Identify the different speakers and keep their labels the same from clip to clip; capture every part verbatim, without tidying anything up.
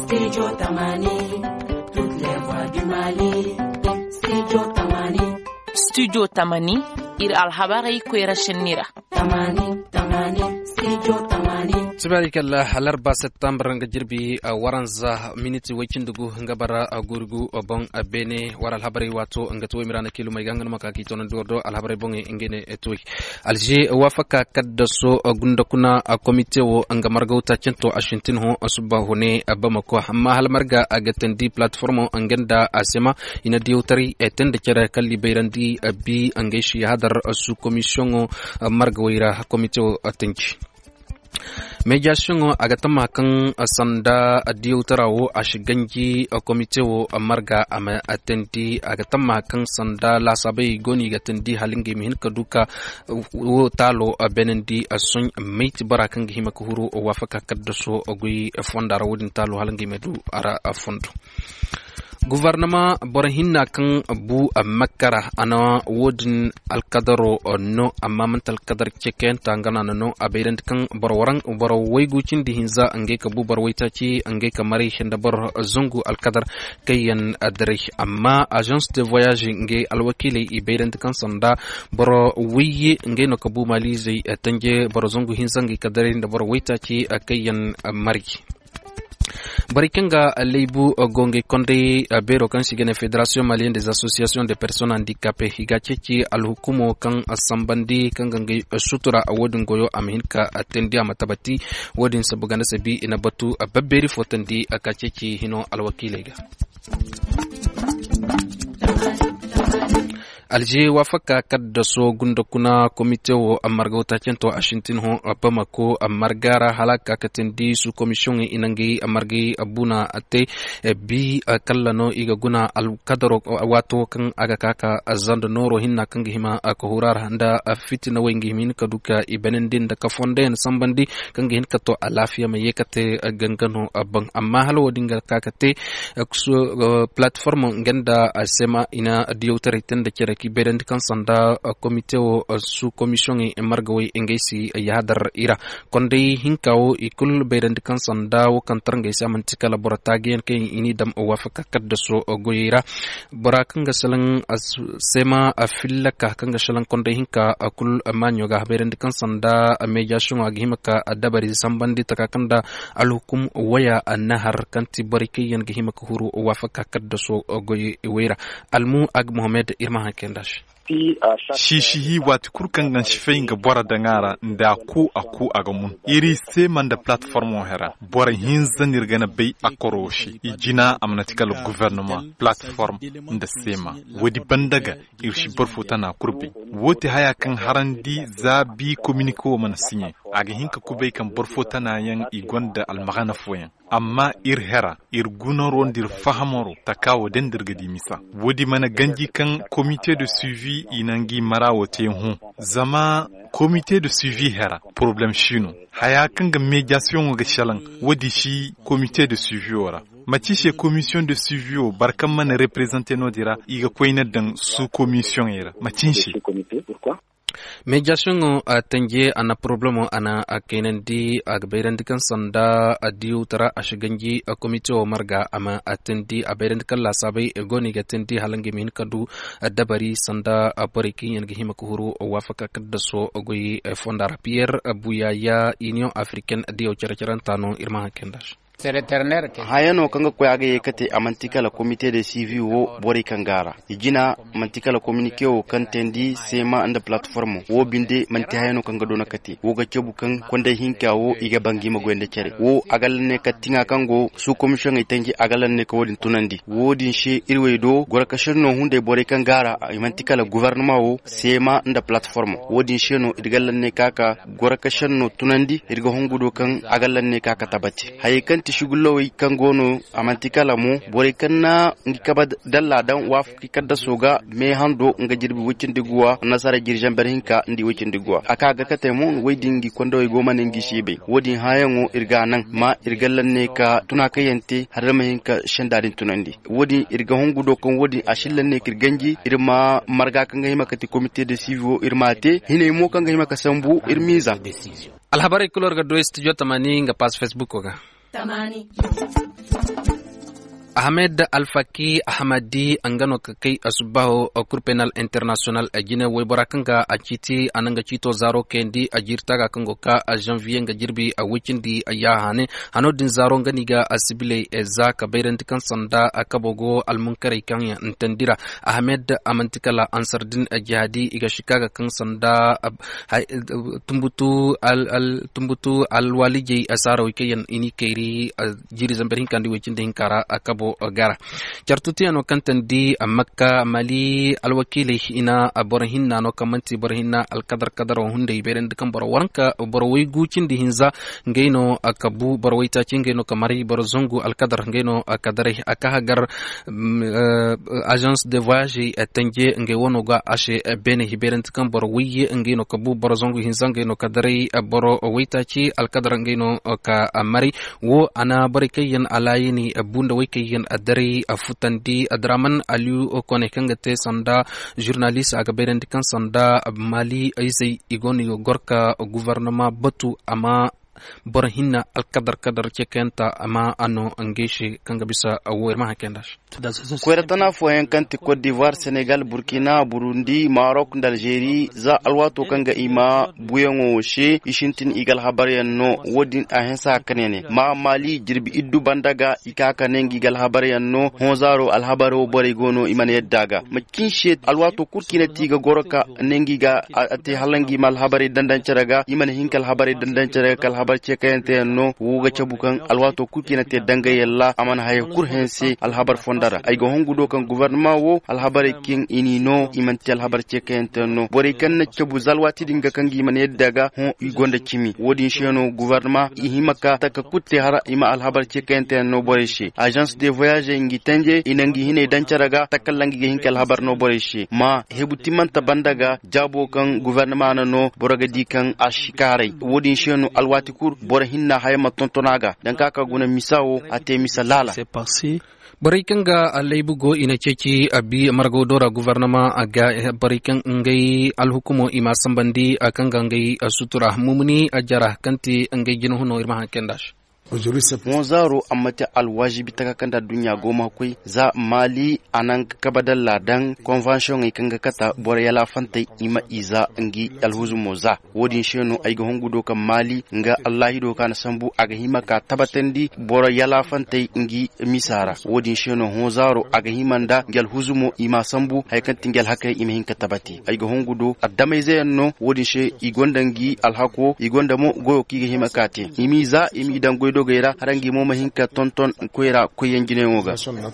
Speaker 1: Studio Tamani, toutes les voix du Mali. Studio Tamani.
Speaker 2: Studio Tamani, ir alhabari kwera shenira.
Speaker 1: Tamani, Tamani, Studio Tamani.
Speaker 3: Tabarikalla halarba September nga jirbi waranza miniti wakindugu nga bara gurgu bon bene waral habari wato nga to mirana kilo may gangan makaki to ndordo al habari bonge ngene etoy alje wafaka kaddaso gundakuna komite wo nga margauta cento ashintin ho asuba hone bamako amma hal marga agatendi platform ngenda asema ina diutari etende kera kalli beyrandi bi angeshi hadar su commission marga wira komite wo atenki Mediation agatama kan sanda adiutarawo ashiganji komite wo marga ama atenti agatama kan sanda la sabai goni gatendi halinge mihin kaduka wo talo benendi asun mate barakan gihima kuhuru wafaka kaddaso ogui fondara wodin talo halinge medu ara fondo Gouvernement Borhinna kan bu makara ana wodin alkadaro no amamantal kadar cheken tangana no abeirent kan borwarang boro waygucin di hinza ange ka bu borwaita ci ange ka mari hinda bor zungu alkadar kayan adri amma agence de voyage nge alwakili ibeirent kan sanda boro wiyi nge no ka bu malize tanje boro zungu hinza nge kadari hinda bor waita ci kayan mari Barikenga Leibu Gonge Konde Bero kan sigene Fédération Malienne des Associations de Personnes Handicapées higachechi alhukumo kan asambandi kan gange sutura awodin goyo amhinka atendi amatabati wodin sabugana sebi inabatu ababeri fotendi akachechi hino alwakilega Alje wafaka kadda so gunda kuna komite wo amarga utachento ashintin ho apamako amargara halaka katendi su commission inangi amargi abuna ate bi kallano iga guna al kadaro wato kan aga kaka azanda noro hinna kan hima akohurar handa fitina wengi min kaduka ibenendin da kafonden sambandi kan hin kato alafiya mai yekate gangano abang amma halo dinga kakate platform ngenda asema ina diotaritan da kira ki bedend kan sanda komite o su commission e margawi engesi yadar ira konde hinkawo ikul bedend kan sanda wo kan tarnga isa mantika laboratagen ke ini dam o wafaka kadda so goyira barakan ga salan sema afillaka kan ga salan konde hinka akul manyo ga bedend kan sanda mediation ag himaka adabari sambandi takakanda alhukum waya annahar kanti barikiyan ga himaka huru o wafaka kadda so goyira almu ag Mohamed Irma Hakendash
Speaker 4: Shishi watu kurkan gan shifenga bora dangara nda ku aku agamun iri se manda platform hera bora hinza nirgana bay akoroshi ijina amnatikal gouvernement platform nda sema wadi bandaga irshi borfutana kurbi wote haya kan harandi zabi communico man sinye aga hinka kubay kan borfutana yang igonda almagana foyen amma ir hera ir gunoron dir fahamoro takawo dendirga dimisa wodi mana ganji kan comité de suivi inangi marawo te hu zama comité de suivi hera problème chino haya kan ga médiation ga shalan wodi shi comité de suivi ora matishe commission de suivi o barkan mana représenter no dira iga koina dan sous commission era matinshi
Speaker 3: Mediation atanje ana problemo ana akenendi agbeirandi kan sanda adiu tara ashiganji komite o marga ama atendi abeirandi kan la sabai egoni gatendi halangi min kadu dabari sanda aporiki yangi himakuru wafaka kaddaso ogoyi fondara Pierre Buyaya Union Africaine dio characharantano Irma Hakendash
Speaker 5: hayano kanga koyaga yekate amantika la comité de suivi wo bori kangara ijina mantika la communiqué wo kantendi sema anda platform wo binde manti hayano kanga dona kati wo ga cebu kan konde hinka wo iga bangi magwende cere wo agalne katinga kango su commission itenji agalne ko wodin tunandi wodin she irwe do goraka shirno hunde bori kangara mantika la gouvernement wo sema anda platform wodin she no irgalne kaka goraka shirno tunandi irga hongudo kan agalne kaka tabati haykan shugullo wi kangono amantikala mu bore kanna ngikaba dalla dan waf kikadda soga me hando nga jirbi wucin diguwa nasara jirjan berhinka ndi wucin diguwa aka ga kate mu weydingi kondo e goma nengi shibe wodi hayango irga nan ma irgallanne ka tuna kayente harama hinka shandarin tunandi wodi irga hongudo kon wodi ashillanne kirganji irma marga kanga hima kati comité de suivi irmate hine mo kanga hima kasambu irmiza
Speaker 3: alhabari kulor ga do studio tamani nga pas Facebook ga
Speaker 1: Tamani.
Speaker 3: Ahmed Alfaki Ahmadi angano kai asubaho Cour Penal International agine webarakanga achiti ananga chito zaro kendi ajirtaga kango ka a janvier nga jirbi a wikindi ayahane hanodin zaro nganiga asibile eza kabairanti kan sanda akabogo almunkari kan ntandira Ahmed amantikala ansardin ajihadi iga shikaga kan sanda tumbutu al al tumbutu alwaliji asara wikayan ini kairi jiri zamberin kandi wikindi hinkara akabo gara jartuti ano kantandi makka mali alwakili ina borhinna no kamanti borhinna alqadar qadar hunde beren kan bor wanka bor way gucindi hinza ngeno akabu bor way ta cingeno kamari bor zongu alqadar ngeno akadare akahagar agence de voyage atanje nge wono ga ashe bene hiberen kan bor wiye ngeno kabu bor zongu hinza ngeno kadare bor way ta ci alqadar ngeno ka amari wo ana barikayen alayini bunda way kayen adare afutandi adraman aliu kone kangate sanda journaliste aga berandi kan sanda mali aisai igoni gorka gouvernement batu ama borhinna alqadar qadar cekenta ama ano angeshi kanga bisa awerma hakendash
Speaker 5: kweratana foyen kanti Côte d'Ivoire, Sénégal, Burkina, Burundi, Maroc, d'Algérie za alwato kanga ima buyango she ishintin igal habariyan no wodin ahensa kanene ma mali jirbi iddu bandaga ikaka nengi gal habariyan no honzaro alhabaro bore gono imane yeddaga makin she alwato kurkina tiga goroka nengi ga ate halangi mal habari dandan caraga imane hinkal habari dandan caraga kal habar cekayente no wuga cabukan alwato kurkina te danga yalla amana hay kurhense alhabar dara ay go hongudo kan gouvernement wo alhabare king inino imanti alhabar cekente no bore kan na cebu zalwati dinga kan gi man yeddaga ho igonda kimi wodi sheno gouvernement ihimaka taka kutte hara ima alhabar cekente no bore shi agence de voyage ngi tanje inangi hine dancaraga takallangi ge hinkal habar no bore shi ma hebuti manta bandaga jabo kan gouvernement no boraga di kan ashikare wodi sheno alwati kur bore hinna hayma tontonaga dan kaka guna misawo ate misalala
Speaker 3: c'est passé Barikanga alaibugo ina ceci abi margo dora gouvernement aga barikan ngai alhukumo ima sambandi akanga ngai sutura mumuni ajara kanti ngai jino hono irma kendash
Speaker 5: Monzaro amata alwajibi taka kanda dunya goma koi za mali anan kabadal ladan convention ikanga kata bore yala fanta ima iza ngi alhuzu moza wodin sheno aiga hongudo kam mali nga allahi do kana sambu aga hima ka tabatandi bore yala fanta ngi misara wodin sheno honzaro aga himanda ngal huzumo ima sambu haykanti ngal hakai ima hinka tabati aiga hongudo adamai zayanno wodin she igondangi alhako igondamo goyo kiga hima kate imiza imi dan goyo dogaira harangi mo mahinka tonton koira koyenjine ngoga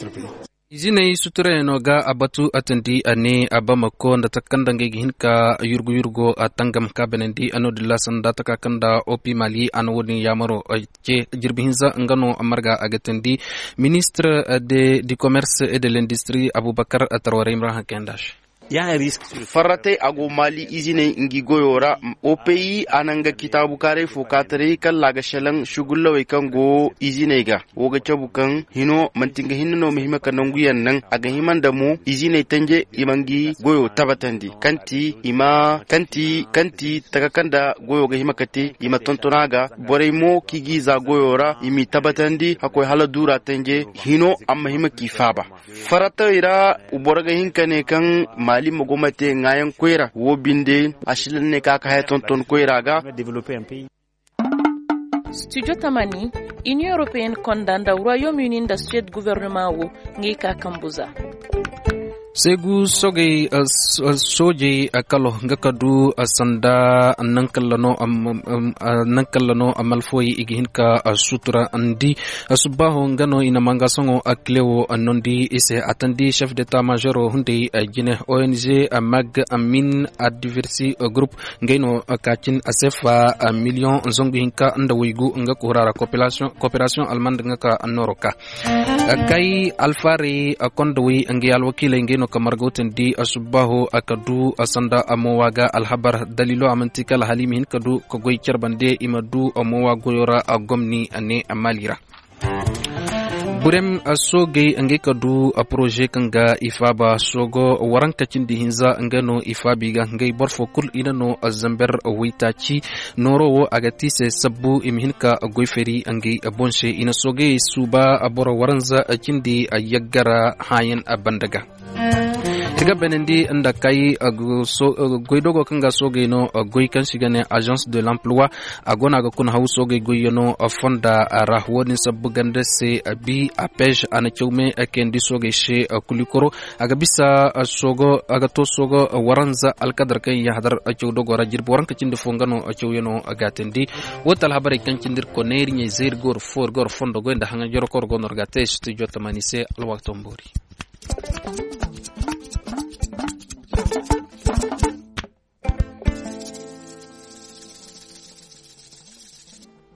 Speaker 3: izine suture no ga abatu atandi ane abamako nda takanda ngi hinka yurgu yurgo atangam kabenendi anodilla sanda takakanda opi mali anwoni yamaro ke jirbihinza ngano amarga agatandi ministre de du commerce et de l'industrie Aboubakar Traoré Imran Kendash
Speaker 5: ya risk farate ago mali izine ngi goyora o pays ananga kitabu kare fo katare kala ga shalan shugulla way kango izine ga woga cabukan hino mantinga hinno mehima kanangu yannan aga himanda mu izine tanje imangi goyo tabatandi kanti ima kanti kanti takakanda goyo ga himakati ima tontonaga bore mo kigiza goyora imi tabatandi hakoy hala dura tanje hino amma himaki faba farata ira uboraga hinkane kan mali mogomate ngayan koira wo binde ashilin ne kaka hay tonton koira ga
Speaker 2: Studio Tamani, Union Européenne condamne le Royaume-Uni da Suède gouvernement wo ngi ka kambuza.
Speaker 3: Segu soge soje akalo ngakadu sanda nankallano nankallano amalfoyi igihinka sutura andi subaho ngano ina mangasongo aklewo anondi ise atandi chef d'état major hunde jine O N G mag amin adversity group ngeno kachin asefa million zongu hinka ndawigu ngakurara coopération coopération allemande ngaka anoroka kai alfari akondwi ngi alwakile ngeno kamargoten di asubaho akadu asanda amowaga alhabar dalilo amantika halimi hin kadu ko goy cerbande imadu amowa goyora agomni ane amalira burem soge nge kadu a projet kanga ifaba sogo waranka cindi hinza ngano ifabi ga ngai borfo kul inano zamber witachi noro agati se sabbu imhinka goiferi ngai bonse ina soge suba abora waranza cindi yaggara hayan abandaga tiga benendi anda kai goidogo kanga soge no goi kan sigane agence de l'emploi agona ga kun haw soge goyono fonda rahwoni sabugande se bi apej ana chaume kendi soge she kulikoro aga bisa sogo aga to sogo waranza alkadar kan ya hadar chawdogo rajir boran ka cinde fongano chawyeno agatendi wotal habare kan cindir ko neri nye zir gor for gor fondo goenda hanga joro kor gonor gatesh tu jotamanise alwaqtombori